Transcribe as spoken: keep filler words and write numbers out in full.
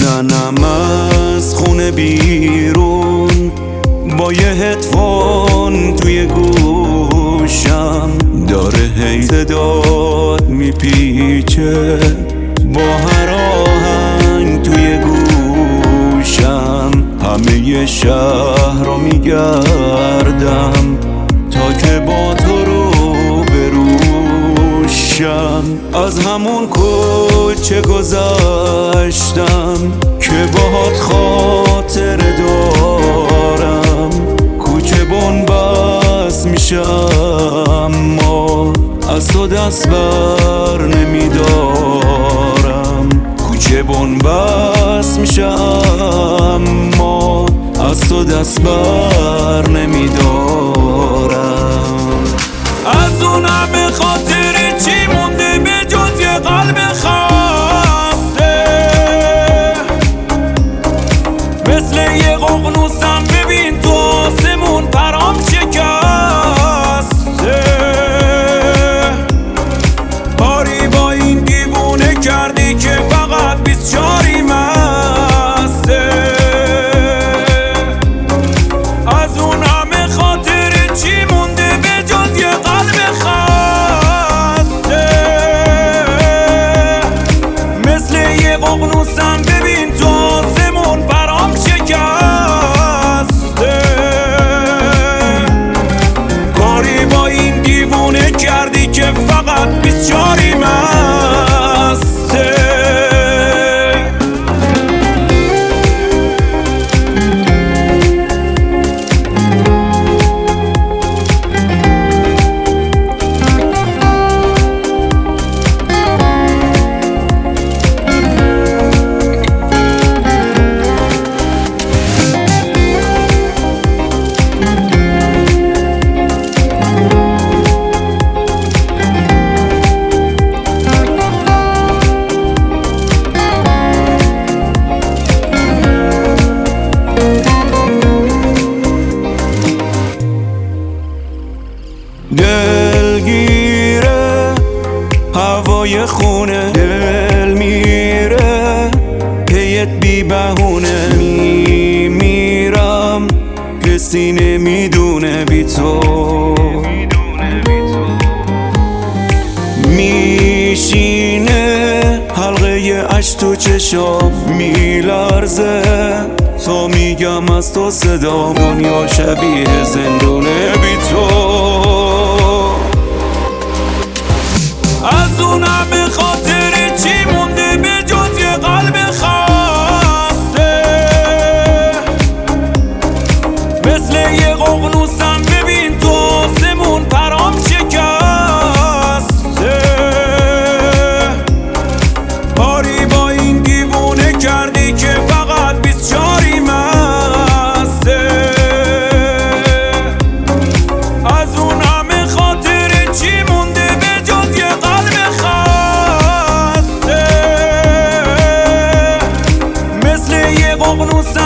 میزنم از خونه بیرون با یه هدفون توی گوشم، داره هی صدات میپیچه با هر آهنگ توی گوشم. همه شهر رو میگردم تا که با تو رو بروشم. از همون کوچه گذشتم که باهات خاطر دارم، کوچه بن‌بست میشه اما از تو دست بر نمیدارم. کوچه بن‌بست میشه اما از تو دست بر نمیدارم. از اون همه خاطری چی مونده به جز یه قلب خسته؟ مثل یه ققنوسم ببین تو آسمون پرام شکسته. کاری با این دیوونه کردی که فقط بیست چاری مسته. از اون همه خاطری چی مونده به جز یه قلب خسته؟ مثل یه ققنوسم ببین تو آسمون برام شکسته. کاری با این دیوونه کردی که فقط بیست چاری مسته. دلگیره هوای خونه، دل میره پیت بی بهونه. میمیرم کسی نمیدونه بی تو. میشینه حلقه اش تو چشام میلرزه تا میگم از تو صدا. دنیا شبیه زندونه بی تو. از اون همه خاطری چی مونده به جز یه قلب خسته؟ مثل یه ققنوسم ببین تو آسمون پرام شکسته. کاری با این دیوونه کردی که فقط بیست چاری مسته. از اون همه خاطری چی مونده به جز یه قلب خسته؟ مثل یه ققنوسم